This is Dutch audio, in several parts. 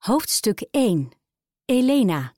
Hoofdstuk 1. Elena.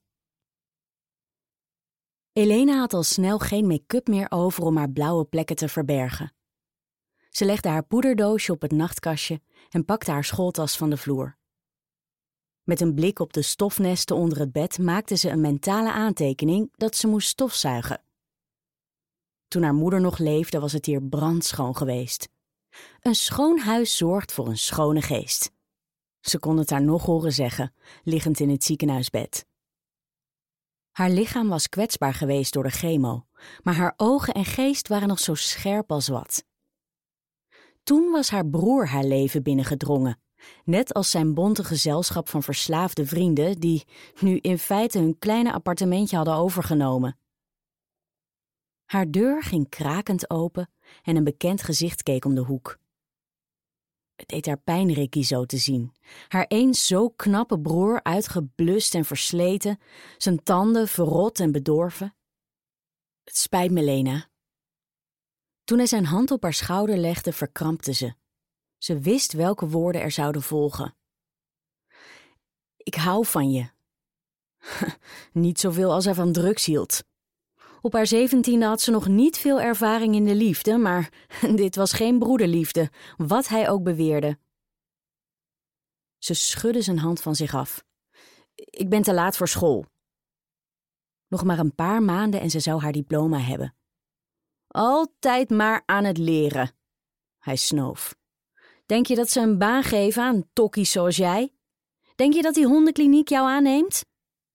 Elena had al snel geen make-up meer over om haar blauwe plekken te verbergen. Ze legde haar poederdoosje op het nachtkastje en pakte haar schooltas van de vloer. Met een blik op de stofnesten onder het bed maakte ze een mentale aantekening dat ze moest stofzuigen. Toen haar moeder nog leefde was het hier brandschoon geweest. Een schoon huis zorgt voor een schone geest. Ze kon het haar nog horen zeggen, liggend in het ziekenhuisbed. Haar lichaam was kwetsbaar geweest door de chemo, maar haar ogen en geest waren nog zo scherp als wat. Toen was haar broer haar leven binnengedrongen, net als zijn bonte gezelschap van verslaafde vrienden die nu in feite hun kleine appartementje hadden overgenomen. Haar deur ging krakend open en een bekend gezicht keek om de hoek. Het deed haar pijn Ricky zo te zien. Haar eens zo knappe broer uitgeblust en versleten, zijn tanden verrot en bedorven. Het spijt me, Lena. Toen hij zijn hand op haar schouder legde, verkrampte ze. Ze wist welke woorden er zouden volgen. Ik hou van je. Niet zoveel als hij van drugs hield. Op haar 17e had ze nog niet veel ervaring in de liefde, maar dit was geen broederliefde, wat hij ook beweerde. Ze schudde zijn hand van zich af. Ik ben te laat voor school. Nog maar een paar maanden en ze zou haar diploma hebben. Altijd maar aan het leren. Hij snoof. Denk je dat ze een baan geven aan tokkies zoals jij? Denk je dat die hondenkliniek jou aanneemt?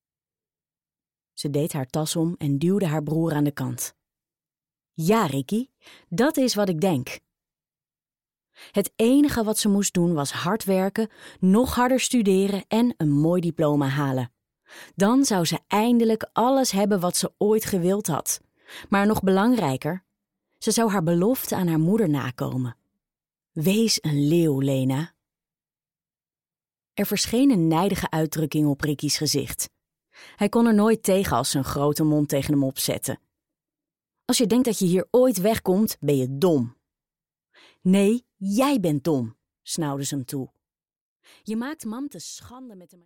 Ze deed haar tas om en duwde haar broer aan de kant. Ja, Ricky, dat is wat ik denk. Het enige wat ze moest doen was hard werken, nog harder studeren en een mooi diploma halen. Dan zou ze eindelijk alles hebben wat ze ooit gewild had. Maar nog belangrijker, ze zou haar belofte aan haar moeder nakomen. Wees een leeuw, Lena. Er verscheen een nijdige uitdrukking op Ricky's gezicht. Hij kon er nooit tegen als ze een grote mond tegen hem opzette. Als je denkt dat je hier ooit wegkomt, ben je dom. Nee, jij bent dom, snauwde ze hem toe. Je maakt mam te schande met de